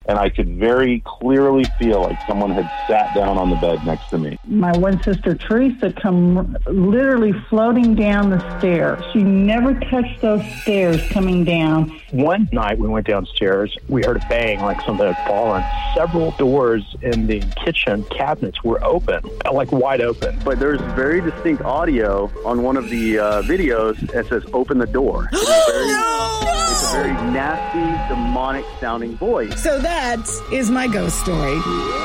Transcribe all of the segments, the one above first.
and I could very clearly feel like someone had sat down on the bed next to me. My one sister, Teresa, come literally floating down the stairs. She never touched those stairs coming down. One night we went downstairs, we heard a bang like something had fallen. Several doors in the kitchen cabinets were open, like wide open. But there's very distinct audio on one of the videos that says, "Open the door." It's a very nasty, demonic sounding voice. So that is my ghost story.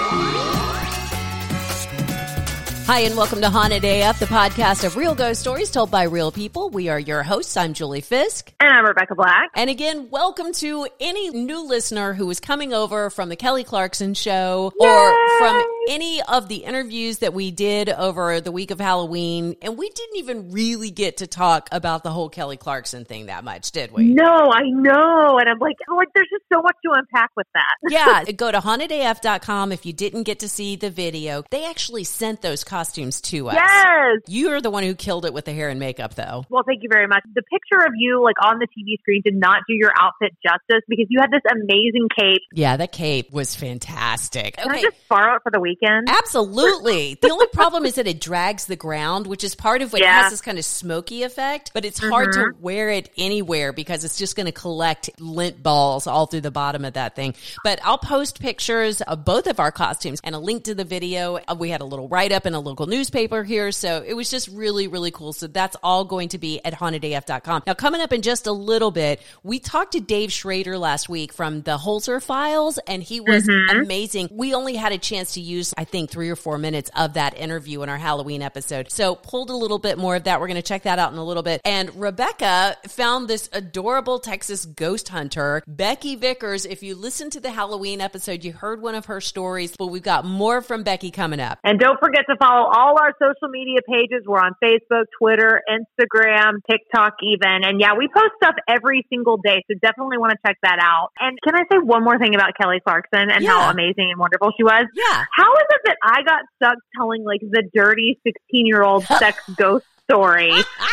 Hi, and welcome to Haunted AF, the podcast of real ghost stories told by real people. We are your hosts. I'm Julie Fisk. And I'm Rebecca Black. And again, welcome to any new listener who is coming over from the Kelly Clarkson Show. Yay! Or from any of the interviews that we did over the week of Halloween. And we didn't even really get to talk about the whole Kelly Clarkson thing that much, did we? No, I know. And I'm like, there's just so much to unpack with that. Yeah, go to hauntedaf.com if you didn't get to see the video. They actually sent those costumes to us. Yes. You are the one who killed it with the hair and makeup, though. Well, thank you very much. The picture of you like on the TV screen did not do your outfit justice because you had this amazing cape. Yeah, that cape was fantastic. Can I just borrow it for the weekend? Absolutely. The only problem is that it drags the ground, which is part of what has this kind of smoky effect, but it's hard to wear it anywhere because it's just going to collect lint balls all through the bottom of that thing. But I'll post pictures of both of our costumes and a link to the video. We had a little write-up in a local newspaper here, so it was just really, really cool. So that's all going to be at hauntedaf.com. Now, coming up in just a little bit, we talked to Dave Schrader last week from the Holzer Files, and he was amazing. We only had a chance to use, I think, 3 or 4 minutes of that interview in our Halloween episode. So pulled a little bit more of that. We're going to check that out in a little bit. And Rebecca found this adorable Texas ghost hunter, Becky Vickers. If you listened to the Halloween episode, you heard one of her stories, but we've got more from Becky coming up. And don't forget to follow all our social media pages. We're on Facebook, Twitter, Instagram, TikTok even. And yeah, we post stuff every single day, so definitely want to check that out. And can I say one more thing about Kelly Clarkson and how amazing and wonderful she was? Yeah. How is it that I got stuck telling like the dirty 16-year-old sex ghost story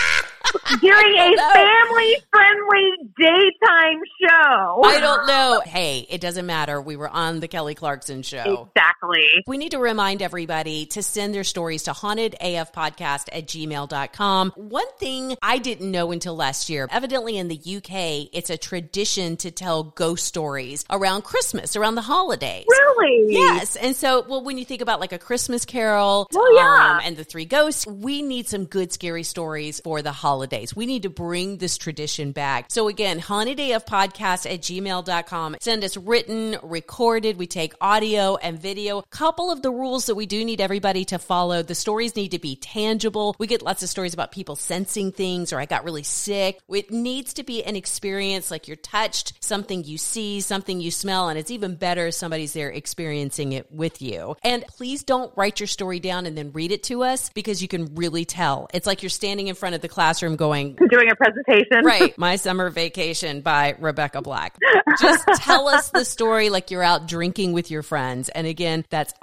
during a family-friendly daytime show? I don't know. Hey, it doesn't matter. We were on the Kelly Clarkson Show. Exactly. We need to remind everybody to send their stories to hauntedafpodcast@gmail.com. One thing I didn't know until last year, evidently in the UK, it's a tradition to tell ghost stories around Christmas, around the holidays. Really? Yes. And so, well, when you think about like a Christmas Carol and the Three Ghosts, we need some good scary stories for the holidays. We need to bring this tradition back. So again, hauntedafpodcast@gmail.com. Send us written, recorded. We take audio and video. Couple of the rules that we do need everybody to follow. The stories need to be tangible. We get lots of stories about people sensing things, or I got really sick. It needs to be an experience, like you're touched, something you see, something you smell, and it's even better if somebody's there experiencing it with you. And please don't write your story down and then read it to us, because you can really tell. It's like you're standing in front of the classroom going, doing a presentation. Right. My Summer Vacation by Rebecca Black. Just tell us the story like you're out drinking with your friends. And again, that's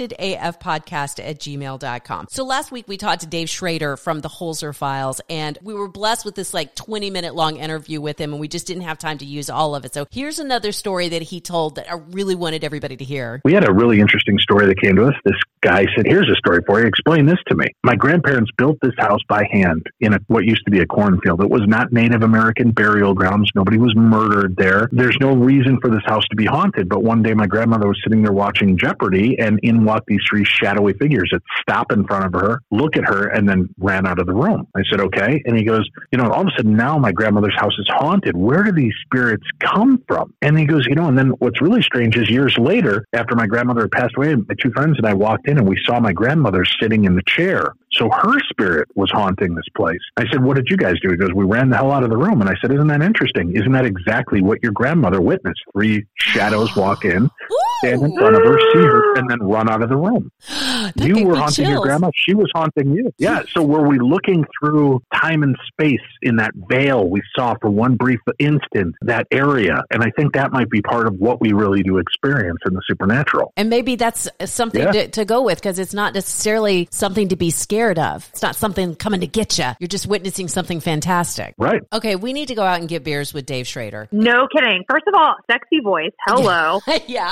hauntedafpodcast@gmail.com. So last week we talked to Dave Schrader from the Holzer Files, and we were blessed with this like 20-minute long interview with him, and we just didn't have time to use all of it. So here's another story that he told that I really wanted everybody to hear. We had a really interesting story that came to us. This guy said, "Here's a story for you. Explain this to me. My grandparents built this house by hand in what used to be a cornfield. It was not Native American burial grounds. Nobody was murdered there. There's no reason for this house to be haunted. But one day my grandmother was sitting there watching Jeopardy, and in walked these 3 shadowy figures that stopped in front of her, look at her, and then ran out of the room." I said, "Okay." And he goes, "All of a sudden now my grandmother's house is haunted. Where do these spirits come from?" And he goes, and then what's really strange is years later, after my grandmother had passed away, my 2 friends and I walked in and we saw my grandmother sitting in the chair. So her spirit was haunting this place. I said, "What did you guys do?" He goes, "We ran the hell out of the room." And I said, "Isn't that interesting? Isn't that exactly what your grandmother witnessed? 3 shadows walk in, stand in front of her, see her, and then run out of the room." You were haunting your grandma. She was haunting you. Yeah. So were we looking through time and space in that veil we saw for one brief instant, that area? And I think that might be part of what we really do experience in the supernatural. And maybe that's something to go with, because it's not necessarily something to be scared of. It's not something coming to get you. You're just witnessing something fantastic. Right. Okay, we need to go out and get beers with Dave Schrader. No kidding. First of all, sexy voice. Hello. Yeah.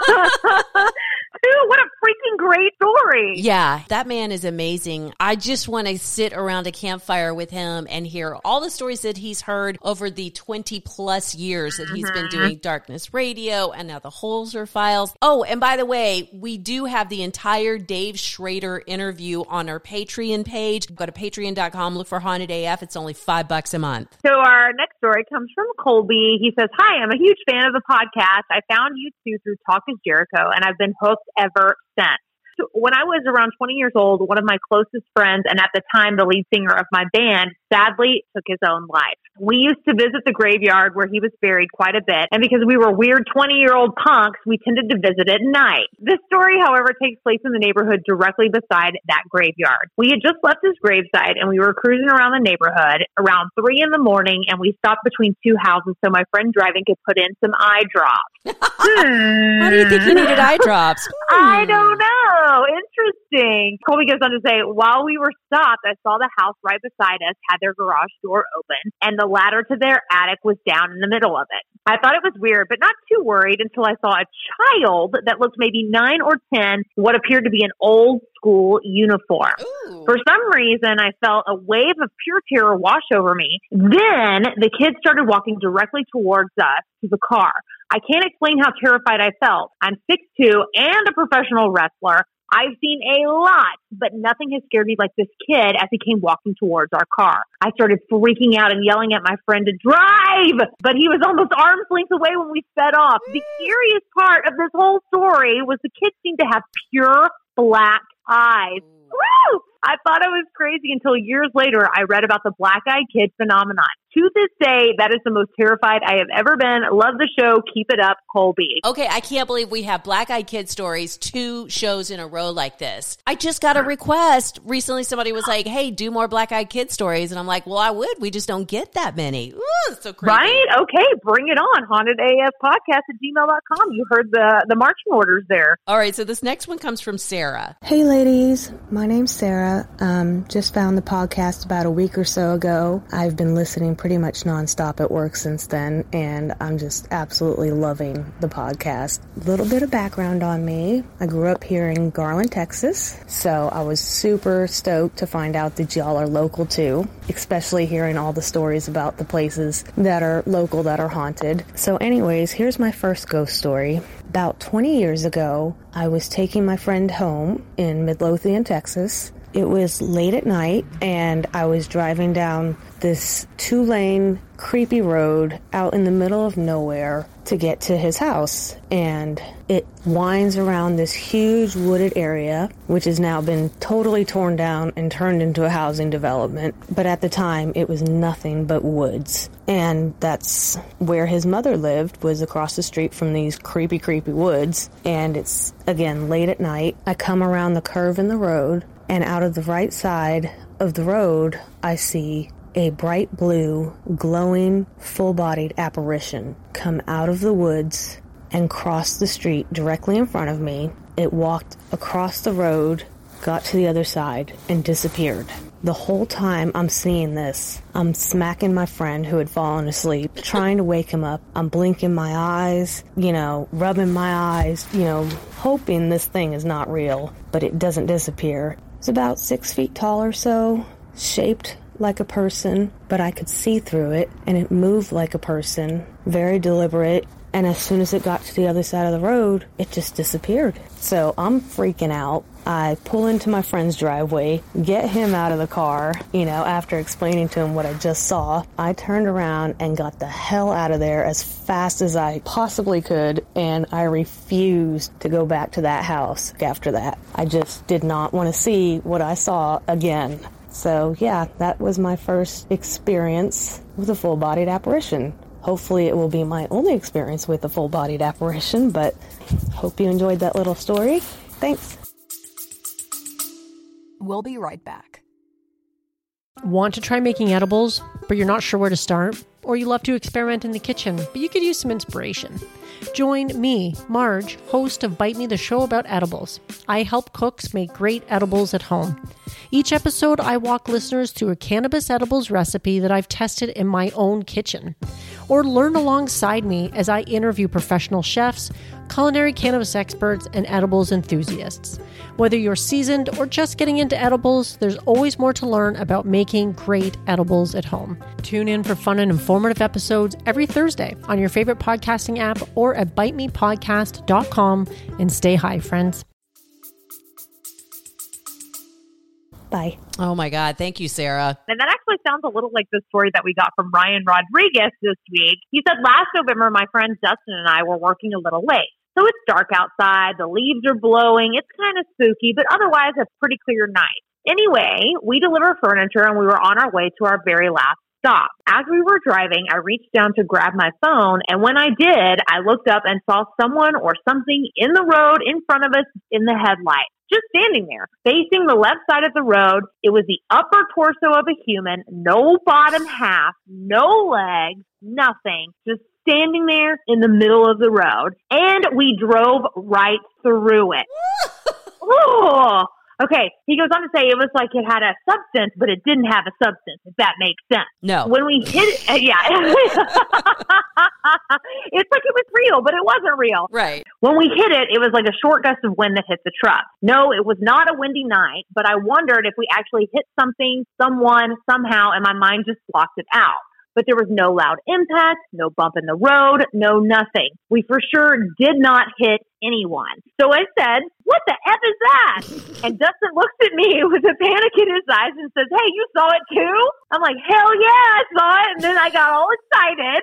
Dude, what a freaking great story. Yeah, that man is amazing. I just want to sit around a campfire with him and hear all the stories that he's heard over the 20 plus years that he's been doing Darkness Radio and now the Holzer Files. Oh, and by the way, we do have the entire Dave Schrader interview on our Patreon page. Go to patreon.com, look for Haunted AF. It's only $5 a month. So our next story comes from Colby. He says, "Hi, I'm a huge fan of the podcast. I found you two through Talk is Jericho, and I've been hooked ever since. When I was around 20 years old, one of my closest friends, and at the time the lead singer of my band, sadly took his own life. We used to visit the graveyard where he was buried quite a bit, and because we were weird 20-year-old punks, we tended to visit at night. This story, however, takes place in the neighborhood directly beside that graveyard. We had just left his gravesite, and we were cruising around the neighborhood around 3 a.m, and we stopped between two houses so my friend driving could put in some eye drops. Why do you think he needed eye drops? I don't know. Interesting. Colby goes on to say, while we were stopped, I saw the house right beside us had their garage door open, and the ladder to their attic was down in the middle of it. I thought it was weird, but not too worried until I saw a child that looked maybe 9 or 10, what appeared to be an old school uniform. Ooh. For some reason, I felt a wave of pure terror wash over me. Then the kids started walking directly towards us to the car. I can't explain how terrified I felt. I'm 6'2" and a professional wrestler. I've seen a lot, but nothing has scared me like this kid as he came walking towards our car. I started freaking out and yelling at my friend to drive, but he was almost arm's length away when we sped off. The scariest part of this whole story was the kid seemed to have pure black eyes. Woo! I thought I was crazy until years later I read about the black-eyed kid phenomenon. To this day, that is the most terrified I have ever been. Love the show. Keep it up, Colby. Okay, I can't believe we have black-eyed kid stories 2 shows in a row like this. I just got a request. Recently, somebody was like, hey, do more black-eyed kid stories. And I'm like, well, I would. We just don't get that many. Ooh, it's so creepy. Right? Okay, bring it on. HauntedAFpodcast@gmail.com. You heard the marching orders there. All right, so this next one comes from Sarah. Hey, ladies. My name's Sarah. Just found the podcast about a week or so ago. I've been listening pretty much nonstop at work since then, and I'm just absolutely loving the podcast. A little bit of background on me. I grew up here in Garland, Texas, so I was super stoked to find out that y'all are local too, especially hearing all the stories about the places that are local that are haunted. So anyways, here's my first ghost story. About 20 years ago, I was taking my friend home in Midlothian, Texas. It was late at night, and I was driving down this 2-lane creepy road out in the middle of nowhere to get to his house. And it winds around this huge wooded area, which has now been totally torn down and turned into a housing development. But at the time, it was nothing but woods. And that's where his mother lived, was across the street from these creepy, creepy woods. And it's, again, late at night. I come around the curve in the road, and out of the right side of the road, I see a bright blue, glowing, full-bodied apparition come out of the woods and cross the street directly in front of me. It walked across the road, got to the other side, and disappeared. The whole time I'm seeing this, I'm smacking my friend who had fallen asleep, trying to wake him up. I'm blinking my eyes, rubbing my eyes, hoping this thing is not real, but it doesn't disappear. It's about 6 feet tall or so, shaped like a person, but I could see through it, and it moved like a person, very deliberate, and as soon as it got to the other side of the road, it just disappeared. So I'm freaking out. I pull into my friend's driveway, get him out of the car, after explaining to him what I just saw. I turned around and got the hell out of there as fast as I possibly could, and I refused to go back to that house after that. I just did not want to see what I saw again. So yeah, that was my first experience with a full-bodied apparition. Hopefully it will be my only experience with a full-bodied apparition, but hope you enjoyed that little story. Thanks. We'll be right back. Want to try making edibles, but you're not sure where to start? Or you love to experiment in the kitchen, but you could use some inspiration? Join me, Marge, host of Bite Me, the show about edibles. I help cooks make great edibles at home. Each episode, I walk listeners through a cannabis edibles recipe that I've tested in my own kitchen. Or learn alongside me as I interview professional chefs, culinary cannabis experts, and edibles enthusiasts. Whether you're seasoned or just getting into edibles, there's always more to learn about making great edibles at home. Tune in for fun and informative episodes every Thursday on your favorite podcasting app or at bitemepodcast.com, and stay high, friends. Bye. Oh my God. Thank you, Sarah. And that actually sounds a little like the story that we got from Ryan Rodriguez this week. He said, last November, my friends Dustin and I were working a little late. So it's dark outside, the leaves are blowing, it's kind of spooky, but otherwise a pretty clear night. Anyway, we deliver furniture and we were on our way to our very last stop. As we were driving, I reached down to grab my phone, and when I did, I looked up and saw someone or something in the road in front of us in the headlight, just standing there, facing the left side of the road. It was the upper torso of a human, no bottom half, no legs, nothing, just standing there in the middle of the road. And we drove right through it. Oh, okay. He goes on to say it was like it had a substance, but it didn't have a substance, if that makes sense. No. When we hit it, yeah. It's like it was real, but it wasn't real. Right. When we hit it, it was like a short gust of wind that hit the truck. No, it was not a windy night, but I wondered if we actually hit something, someone, somehow, and my mind just blocked it out. But there was no loud impact, no bump in the road, no nothing. We for sure did not hit anyone. So I said, what the F is that? And Dustin looks at me with a panic in his eyes and says, hey, you saw it too? I'm like, hell yeah, I saw it. And then I got all excited.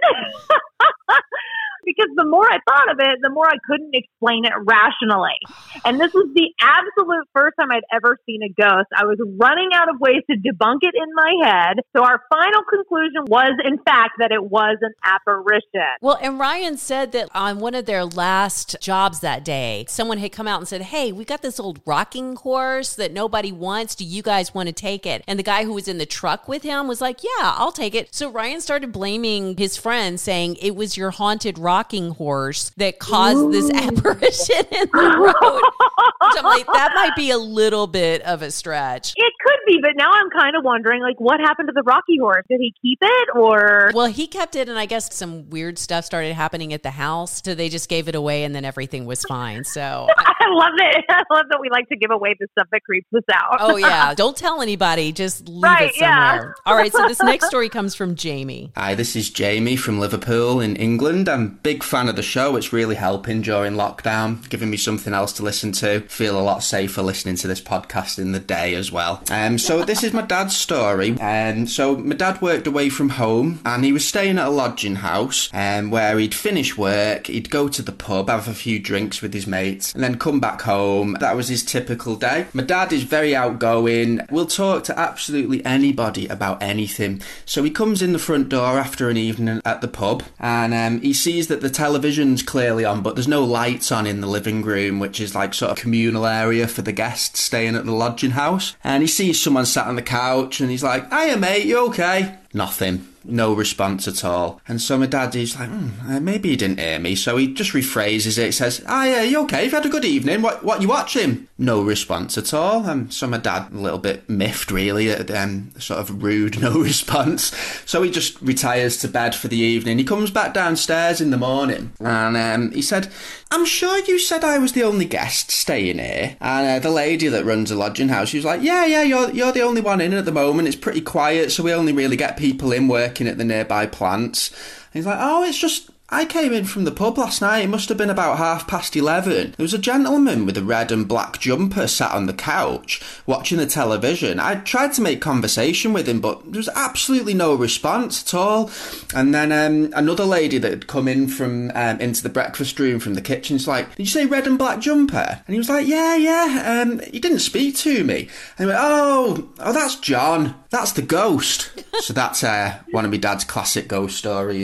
Because the more I thought of it, the more I couldn't explain it rationally. And this was the absolute first time I'd ever seen a ghost. I was running out of ways to debunk it in my head. So our final conclusion was, in fact, that it was an apparition. Well, and Ryan said that on one of their last jobs that day, someone had come out and said, hey, we got this old rocking horse that nobody wants. Do you guys want to take it? And the guy who was in the truck with him was like, yeah, I'll take it. So Ryan started blaming his friend, saying it was your haunted rocking horse that caused this apparition in the road. Which I'm like, that might be a little bit of a stretch. It could be, but now I'm kind of wondering, like, what happened to the Rocky horse? Did he keep it, or? Well, he kept it, and I guess some weird stuff started happening at the house, so they just gave it away, and then everything was fine. So I love it. I love that we like to give away the stuff that creeps us out. Oh, yeah. Don't tell anybody. Just leave it somewhere. Yeah. All right, so this next story comes from Jamie. Hi, this is Jamie from Liverpool in England. I'm a big fan of the show. It's really helping during lockdown, giving me something else to listen to. Feel a lot safer listening to this podcast in the day as well. So this is my dad's story. So my dad worked away from home and he was staying at a lodging house where he'd finish work, he'd go to the pub, have a few drinks with his mates and then come back home. That was his typical day. My dad is very outgoing, will talk to absolutely anybody about anything. So he comes in the front door after an evening at the pub and he sees that the television's clearly on, but there's no lights on in the living room, which is like sort of communal area for the guests staying at the lodging house. And he sees someone sat on the couch and he's like, hiya mate, you okay? Nothing. No response at all. And so my dad is like, maybe he didn't hear me. So he just rephrases it. He says, you okay? You've had a good evening. What you watching? No response at all. And so my dad, a little bit miffed really at sort of rude no response. So he just retires to bed for the evening. He comes back downstairs in the morning and he said, I'm sure you said I was the only guest staying here. And the lady that runs the lodging house, she was like, yeah, you're the only one in at the moment. It's pretty quiet, so we only really get people in working at the nearby plants. And he's like, oh, it's just, I came in from the pub last night. It must have been about 11:30. There was a gentleman with a red and black jumper sat on the couch watching the television. I tried to make conversation with him, but there was absolutely no response at all. And then another lady that had come in from into the breakfast room from the kitchen is like, did you say red and black jumper? And he was like, yeah. He didn't speak to me. And he went, oh, that's John. That's the ghost. So that's one of my dad's classic ghost stories.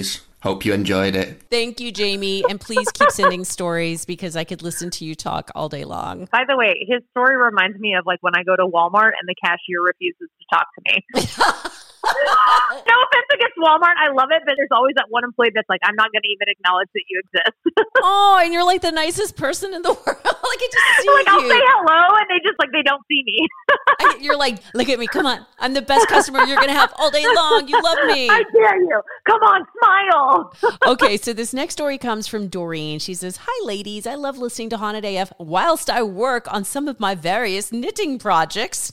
Hope you enjoyed it. Thank you, Jamie. And please keep sending stories because I could listen to you talk all day long. By the way, his story reminds me of like when I go to Walmart and the cashier refuses to talk to me. No offense against Walmart. I love it, but there's always that one employee that's like, I'm not going to even acknowledge that you exist. Oh, and you're like the nicest person in the world. Like, I just see like, I'll you. say hello, and they just like, they don't see me. You're like, look at me. Come on. I'm the best customer you're going to have all day long. You love me. I dare you. Come on, smile. Okay, so this next story comes from Doreen. She says, hi, ladies. I love listening to Haunted AF whilst I work on some of my various knitting projects.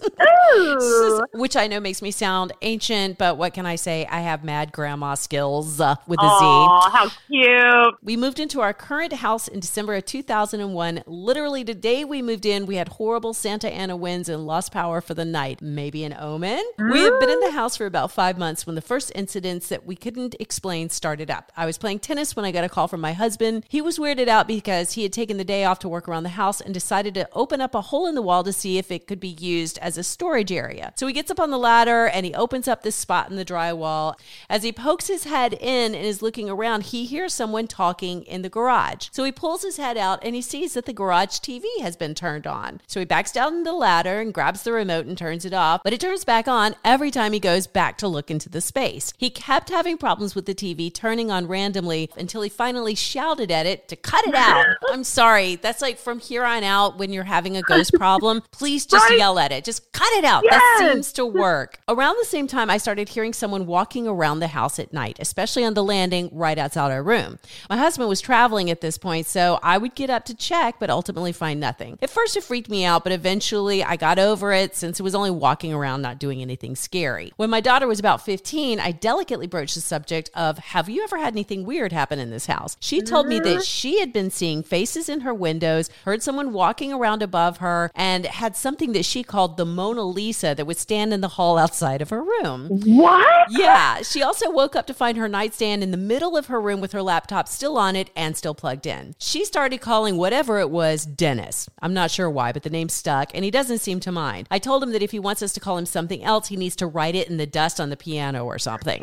Ooh. Which I know makes me sound ancient, but what can I say? I have mad grandma skills with a Z. Oh, how cute. We moved into our current house in December of 2001. Literally the day we moved in, we had horrible Santa Ana winds and lost power for the night. Maybe an omen? We had been in the house for about 5 months when the first incidents that we couldn't explain started up. I was playing tennis when I got a call from my husband. He was weirded out because he had taken the day off to work around the house and decided to open up a hole in the wall to see if it could be used as a storage area. So he gets up on the ladder and he opens up this spot in the drywall. As he pokes his head in and is looking around, he hears someone talking in the garage. So he pulls his head out and he sees that the garage TV has been turned on. So he backs down the ladder and grabs the remote and turns it off, but it turns back on every time he goes back to look into the space. He kept having problems with the TV turning on randomly until he finally shouted at it to cut it out. I'm sorry. That's like from here on out when you're having a ghost problem, please just yell at it. Just cut it out. Yes. That seems to work. Around the same time, I started hearing someone walking around the house at night, especially on the landing right outside our room. My husband was traveling at this point, so I would get up to check, but ultimately find nothing. At first, it freaked me out, but eventually I got over it since it was only walking around, not doing anything scary. When my daughter was about 15, I delicately broached the subject of, have you ever had anything weird happen in this house? She told me that she had been seeing faces in her windows, heard someone walking around above her, and had something that she called the Mona Lisa that would stand in the hall outside of her room. What? Yeah. She also woke up to find her nightstand in the middle of her room with her laptop still on it and still plugged in. She started calling whatever it was Dennis. I'm not sure why, but the name stuck, and he doesn't seem to mind. I told him that if he wants us to call him something else, he needs to write it in the dust on the piano or something.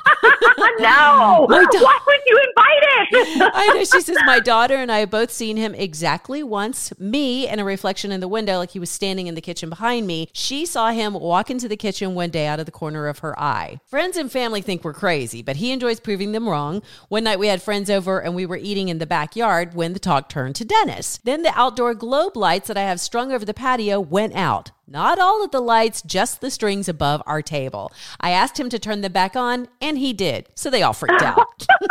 No! Why would you invite it? I know. She says, my daughter and I have both seen him exactly once. Me and a reflection in the window, like he was standing in the kitchen behind me. She saw him walk into the kitchen one day out of the corner of her eye. Friends and family think we're crazy, but he enjoys proving them wrong. One night we had friends over and we were eating in the backyard when the talk turned to Dennis. Then the outdoor globe lights that I have strung over the patio went out. Not all of the lights, just the strings above our table. I asked him to turn them back on, and he did. So they all freaked out.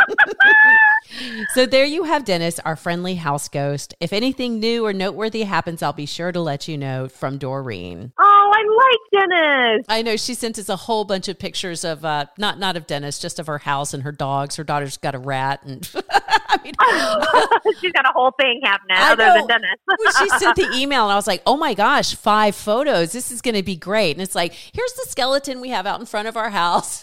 So there you have Dennis, our friendly house ghost. If anything new or noteworthy happens, I'll be sure to let you know. From Doreen. Oh, I like Dennis. I know. She sent us a whole bunch of pictures of, not of Dennis, just of her house and her dogs. Her daughter's got a rat. And I mean, she's got a whole thing happening other than Dennis. When she sent the email, and I was like, oh my gosh, 5 photos. This is going to be great. And it's like, here's the skeleton we have out in front of our house.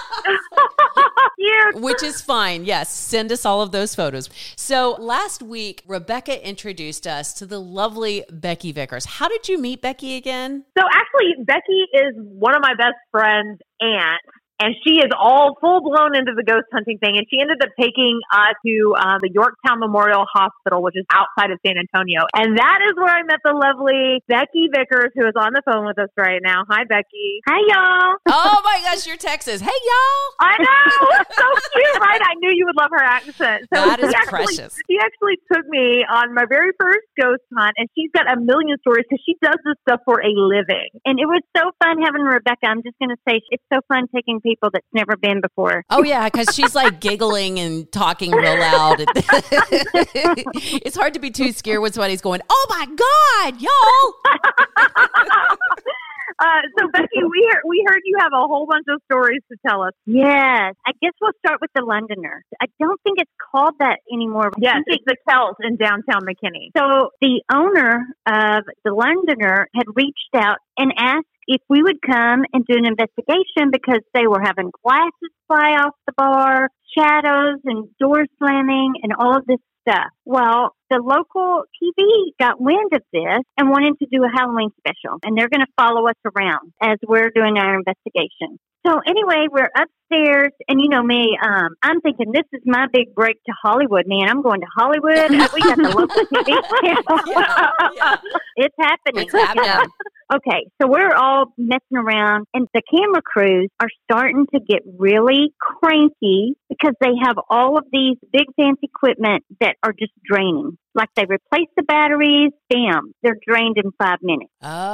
Which is fine. Yes, send us all of those photos. So last week, Rebecca introduced us to the lovely Becky Vickers. How did you meet Becky again? So actually, Becky is one of my best friends' aunts. And she is all full-blown into the ghost hunting thing. And she ended up taking us to the Yorktown Memorial Hospital, which is outside of San Antonio. And that is where I met the lovely Becky Vickers, who is on the phone with us right now. Hi, Becky. Hi, y'all. Oh, my gosh, your text is, hey, y'all. I know. It's so cute, right? I knew you would love her accent. So that is precious. She actually took me on my very first ghost hunt, and she's got a million stories because she does this stuff for a living. And it was so fun having Rebecca. I'm just going to say, it's so fun taking people that's never been before. Oh, yeah, because she's like giggling and talking real loud. It's hard to be too scared when somebody's going, oh, my God, y'all. So, Becky, we heard you have a whole bunch of stories to tell us. Yes. I guess we'll start with the Londoner. I don't think it's called that anymore. Yes, it's the Kells in downtown McKinney. So the owner of the Londoner had reached out and asked if we would come and do an investigation because they were having glasses fly off the bar, shadows and doors slamming and all of this stuff. Well, the local TV got wind of this and wanted to do a Halloween special. And they're going to follow us around as we're doing our investigation. So anyway, we're upstairs, and you know me, I'm thinking this is my big break to Hollywood, man. I'm going to Hollywood. We got the local TV channel. It's happening. It's happening. Okay, so we're all messing around, and the camera crews are starting to get really cranky because they have all of these big fancy equipment that are just draining. Like they replace the batteries, bam, they're drained in 5 minutes.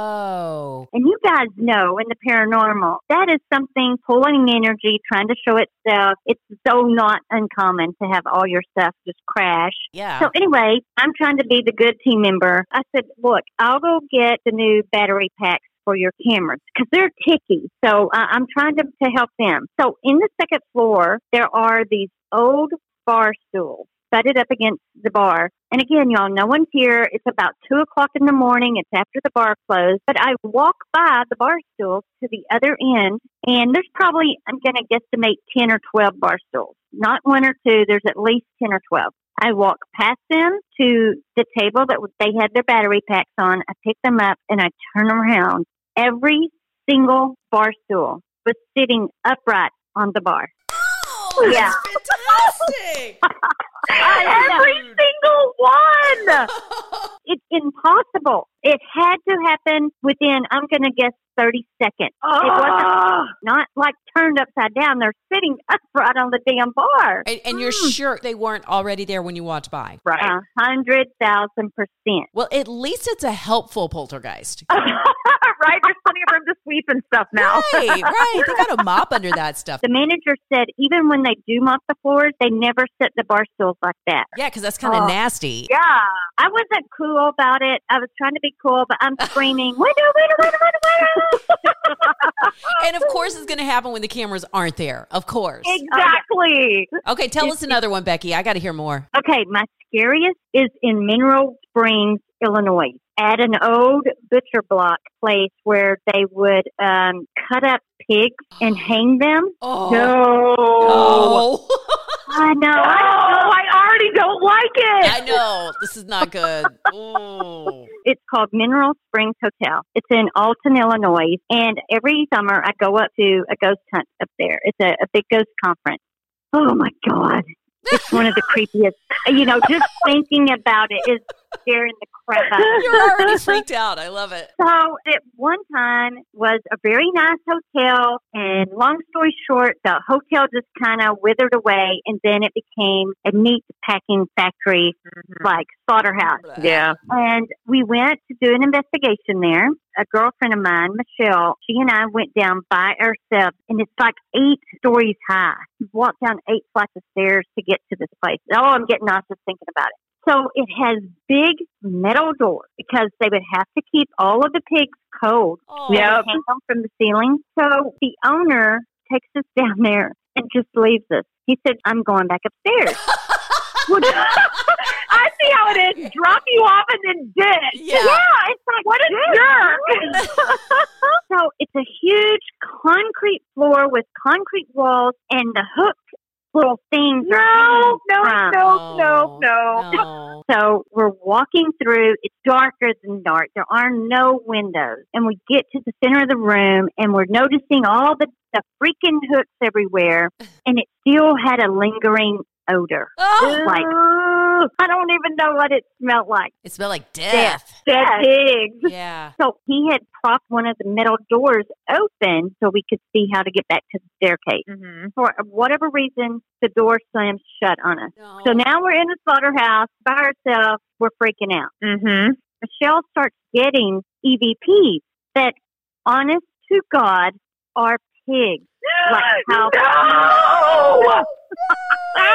Oh. And you guys know in the paranormal, that is something pulling energy, trying to show itself. It's so not uncommon to have all your stuff just crash. Yeah. So anyway, I'm trying to be the good team member. I said, look, I'll go get the new battery packs for your cameras because they're ticky. So I'm trying to help them. So in the second floor, there are these old bar stools butted up against the bar. And again, y'all, no one's here. It's about 2 o'clock in the morning. It's after the bar closed. But I walk by the bar stools to the other end, and there's probably, I'm going to guesstimate 10 or 12 bar stools. Not 1 or 2. There's at least 10 or 12. I walk past them to the table that they had their battery packs on. I pick them up, and I turn around. Every single bar stool was sitting upright on the bar. Oh, yeah. That's fantastic. Every single one. It's impossible. It had to happen within, I'm going to guess, 30 seconds. It wasn't not like turned upside down. They're sitting upright on the damn bar. And you're sure they weren't already there when you walked by? Right. 100,000%. Well, at least it's a helpful poltergeist. Right? There's plenty of room to sweep and stuff now. Right. They got a mop under that stuff. The manager said even when they do mop the floors, they never set the bar stools like that. Yeah, because that's kind of nasty. Yeah. I wasn't cool about it. I was trying to be cool, but I'm screaming, wait. And of course it's going to happen when the cameras aren't there. Of course. Exactly. Okay, tell us another one, Becky. I got to hear more. Okay, my scariest is in Mineral Springs, Illinois, at an old butcher block place where they would cut up pigs and hang them. Oh. No. I know. I already don't like it. I know. This is not good. Ooh. It's called Mineral Springs Hotel. It's in Alton, Illinois. And every summer I go up to a ghost hunt up there. It's a big ghost conference. Oh, my God. It's one of the creepiest. Just thinking about it is scaring the crap out of me. You're already freaked out. I love it. So at one time was a very nice hotel, and long story short, the hotel just kind of withered away, and then it became a meat packing factory, like slaughterhouse. Yeah. And we went to do an investigation there. A girlfriend of mine, Michelle, she and I went down by ourselves, and it's like 8 stories high. You walk down 8 flights of stairs to get to this place. Oh, I'm getting nauseous thinking about it. So it has big metal doors because they would have to keep all of the pigs cold. Yep. Hang them from the ceiling. So the owner takes us down there and just leaves us. He said, I'm going back upstairs. I see how it is. Drop you off and then ditch. Yeah. It's like, what a jerk. So it's a huge concrete floor with concrete walls, and the hook little things. No. So we're walking through. It's darker than dark. There are no windows. And we get to the center of the room, and we're noticing all the freaking hooks everywhere. And it still had a lingering odor. Like, I don't even know what it smelled like. It smelled like death. Dead pigs. Yeah. So he had propped one of the metal doors open so we could see how to get back to the staircase. Mm-hmm. For whatever reason, the door slams shut on us. No. So now we're in a slaughterhouse by ourselves. We're freaking out. Mm-hmm. Michelle starts getting EVPs that, honest to God, are pigs. Like how No!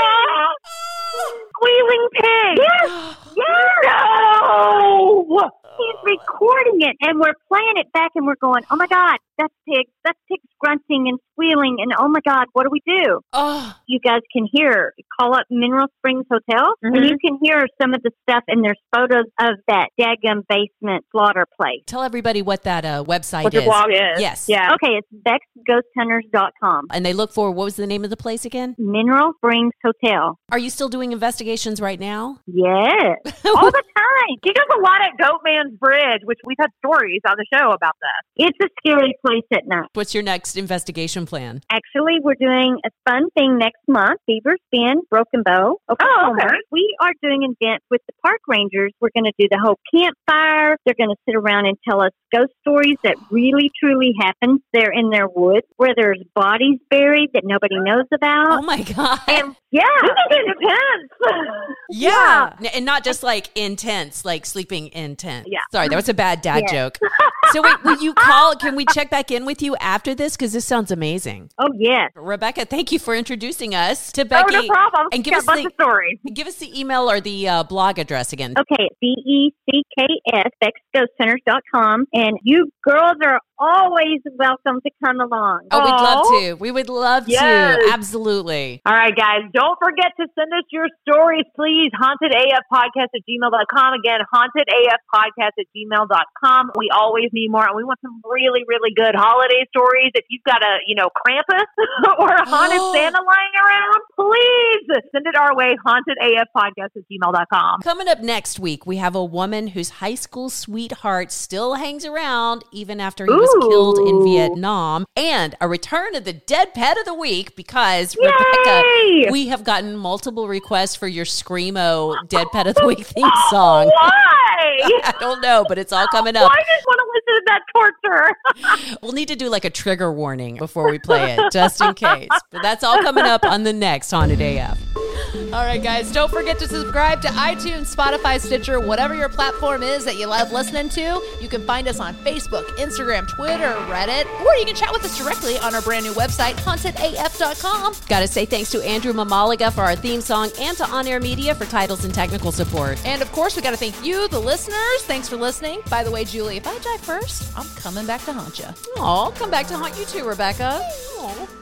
squealing pigs. Yes. No! he's recording it, and we're playing it back, and we're going, oh, my God, that's Tig grunting and squealing, and oh, my God, what do we do? Oh. You guys can hear, call up Mineral Springs Hotel, and you can hear some of the stuff, and there's photos of that daggum basement slaughter place. Tell everybody what that website what is. What your blog is. Yes. Yeah. Okay, it's BexGhostHunters.com. And they look for, what was the name of the place again? Mineral Springs Hotel. Are you still doing investigations right now? Yes. All the time. She does a lot at Goatman's Bridge, which we've had stories on the show about that. It's a scary place at night. What's your next investigation plan? Actually, we're doing a fun thing next month. Beaver's Bend, Broken Bow, Oklahoma. okay. We are doing an event with the park rangers. We're going to do the whole campfire. They're going to sit around and tell us ghost stories that really, truly happened there in their woods, where there's bodies buried that nobody knows about. Oh, my God. And yeah, it depends. Yeah. And not just like intense, like sleeping intense. Yeah. Sorry, that was a bad dad joke. So wait, will you call? Can we check back in with you after this? Because this sounds amazing. Oh, yes. Rebecca, thank you for introducing us to Becky. Oh, no problem. And give us a bunch of stories. Give us the email or the blog address again. Okay, BECKS, BexGhostHunters.com. And you girls are always welcome to come along. Oh, we'd love to. We would love Yes. to. Absolutely. All right, guys, don't forget to send us your stories, please. HauntedAFpodcast@gmail.com. Again, HauntedAFpodcast@gmail.com. We always need more, and we want some really, really good holiday stories. If you've got a, Krampus or a haunted Santa lying around, please send it our way, HauntedAFpodcast@gmail.com. Coming up next week, we have a woman whose high school sweetheart still hangs around even after he was killed in Vietnam, and a return of the Dead Pet of the Week because, Yay! Rebecca, we have gotten multiple requests for your Screamo Dead Pet of the Week theme song. Why? I don't know, but it's all coming up. Why just want to listen to that torture? We'll need to do like a trigger warning before we play it, just in case. But that's all coming up on the next Haunted AF. All right, guys, don't forget to subscribe to iTunes, Spotify, Stitcher, whatever your platform is that you love listening to. You can find us on Facebook, Instagram, Twitter, Reddit, or you can chat with us directly on our brand new website, hauntedaf.com. Got to say thanks to Andrew Mamaliga for our theme song and to On Air Media for titles and technical support. And of course, we got to thank you, the listeners. Thanks for listening. By the way, Julie, if I die first, I'm coming back to haunt you. Oh, I'll come back to haunt you too, Rebecca. Aw.